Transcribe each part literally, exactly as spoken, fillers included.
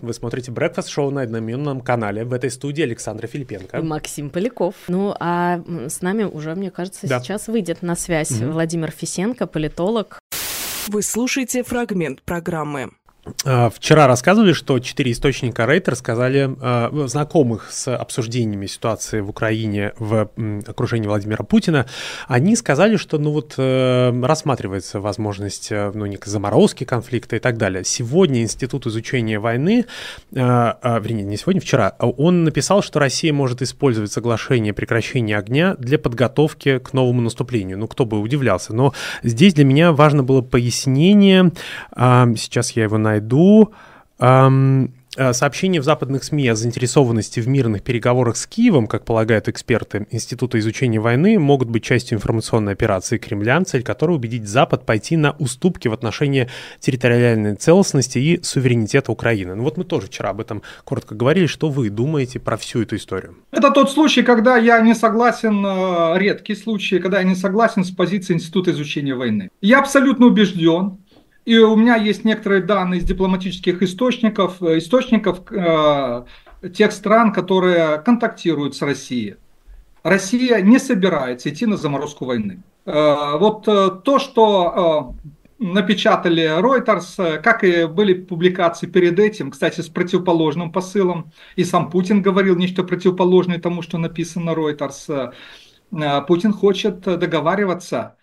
Вы смотрите Breakfast Show на одноименном канале. В этой студии Александра Филипенко. Максим Поляков. Ну, а с нами уже, мне кажется, да. сейчас выйдет на связь угу. Владимир Фисенко, политолог. Вы слушаете фрагмент программы. Вчера рассказывали, что четыре источника Reuters сказали, э, знакомых с обсуждениями ситуации в Украине в м, окружении Владимира Путина, они сказали, что ну вот э, рассматривается возможность э, ну, некой заморозки конфликта и так далее. Сегодня Институт изучения войны, э, э, вернее, не сегодня, вчера, он написал, что Россия может использовать соглашение о прекращении огня для подготовки к новому наступлению. Ну, кто бы удивлялся. Но здесь для меня важно было пояснение. Э, сейчас я его найду. Найду эм, сообщение в западных СМИ о заинтересованности в мирных переговорах с Киевом, как полагают эксперты Института изучения войны, могут быть частью информационной операции Кремля, цель которой убедить Запад пойти на уступки в отношении территориальной целостности и суверенитета Украины. Ну вот мы тоже вчера об этом коротко говорили. Что вы думаете про всю эту историю? Это тот случай, когда я не согласен, редкий случай, когда я не согласен с позицией Института изучения войны. Я абсолютно убежден. И у меня есть некоторые данные из дипломатических источников, источников э, тех стран, которые контактируют с Россией. Россия не собирается идти на заморозку войны. Э, вот э, то, что э, напечатали Reuters, как и были публикации перед этим, кстати, с противоположным посылом, и сам Путин говорил нечто противоположное тому, что написано Reuters. Э, Путин хочет договариваться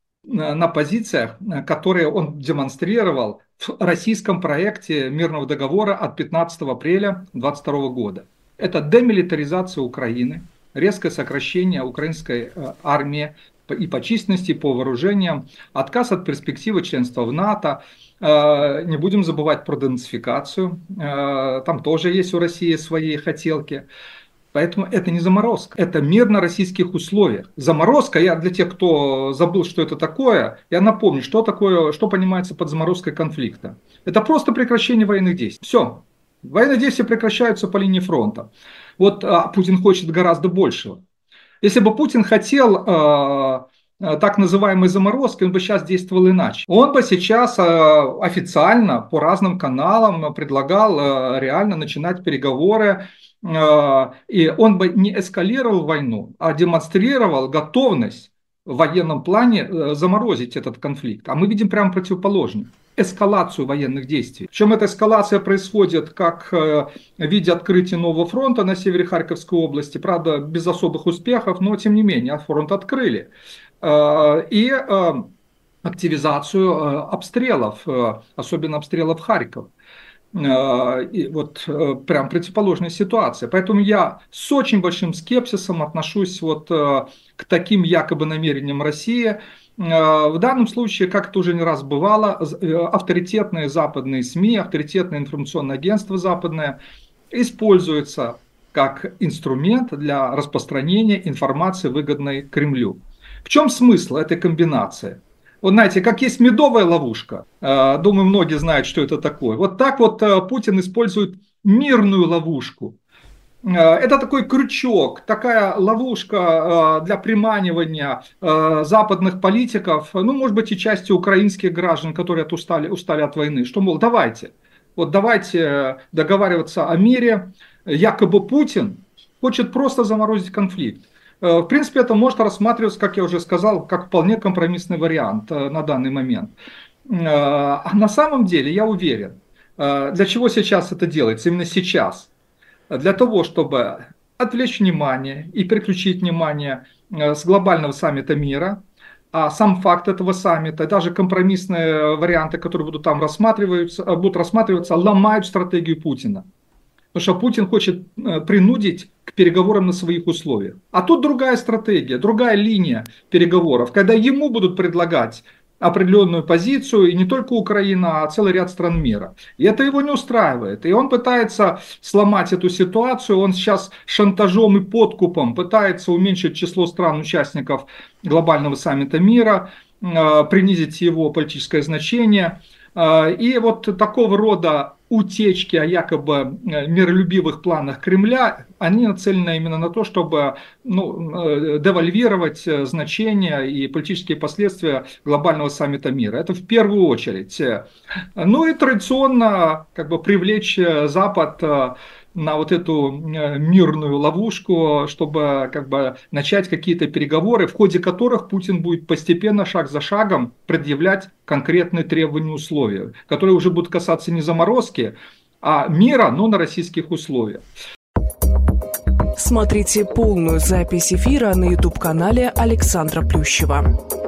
на позициях, которые он демонстрировал в российском проекте мирного договора от пятнадцатого апреля две тысячи двадцать второго года. Это демилитаризация Украины, резкое сокращение украинской армии и по численности, и по вооружениям, отказ от перспективы членства в НАТО. Не будем забывать про денацификацию, там тоже есть у России свои хотелки. Поэтому это не заморозка, это мир на российских условиях. Заморозка, я для тех, кто забыл, что это такое, я напомню, что такое, что понимается под заморозкой конфликта. Это просто прекращение военных действий. Все, военные действия прекращаются по линии фронта. Вот а Путин хочет гораздо большего. Если бы Путин хотел э, так называемой заморозки, он бы сейчас действовал иначе. Он бы сейчас э, официально по разным каналам предлагал э, реально начинать переговоры. И он бы не эскалировал войну, а демонстрировал готовность в военном плане заморозить этот конфликт. А мы видим прямо противоположное. Эскалацию военных действий. Причем эта эскалация происходит как в виде открытия нового фронта на севере Харьковской области. Правда, без особых успехов, но тем не менее фронт открыли. И активизацию обстрелов, особенно обстрелов Харькова. И вот прям противоположная ситуация. Поэтому я с очень большим скепсисом отношусь вот к таким якобы намерениям России. В данном случае, как это уже не раз бывало, авторитетные западные СМИ, авторитетное информационное агентство западное используются как инструмент для распространения информации, выгодной Кремлю. В чем смысл этой комбинации? Вот знаете, как есть медовая ловушка, думаю, многие знают, что это такое. Вот так вот Путин использует мирную ловушку. Это такой крючок, такая ловушка для приманивания западных политиков, ну, может быть, и части украинских граждан, которые устали, устали от войны, что, мол, давайте, вот давайте договариваться о мире. Якобы Путин хочет просто заморозить конфликт. В принципе, это может рассматриваться, как я уже сказал, как вполне компромиссный вариант на данный момент. А на самом деле, я уверен, для чего сейчас это делается, именно сейчас. Для того, чтобы отвлечь внимание и переключить внимание с глобального саммита мира. А сам факт этого саммита, даже компромиссные варианты, которые будут там рассматриваться, будут рассматриваться, ломают стратегию Путина. Потому что Путин хочет принудить к переговорам на своих условиях. А тут другая стратегия, другая линия переговоров, когда ему будут предлагать определенную позицию, и не только Украина, а целый ряд стран мира. И это его не устраивает. И он пытается сломать эту ситуацию, он сейчас шантажом и подкупом пытается уменьшить число стран-участников глобального саммита мира, принизить его политическое значение. И вот такого рода утечки о якобы миролюбивых планах Кремля, они нацелены именно на то, чтобы ну, девальвировать значение и политические последствия глобального саммита мира. Это в первую очередь. Ну и традиционно как бы привлечь Запад на вот эту мирную ловушку, чтобы как бы начать какие-то переговоры, в ходе которых Путин будет постепенно, шаг за шагом, предъявлять конкретные требования и условия, которые уже будут касаться не заморозки, а мира, но на российских условиях. Смотрите полную запись эфира на ютуб-канале Александра Плющева.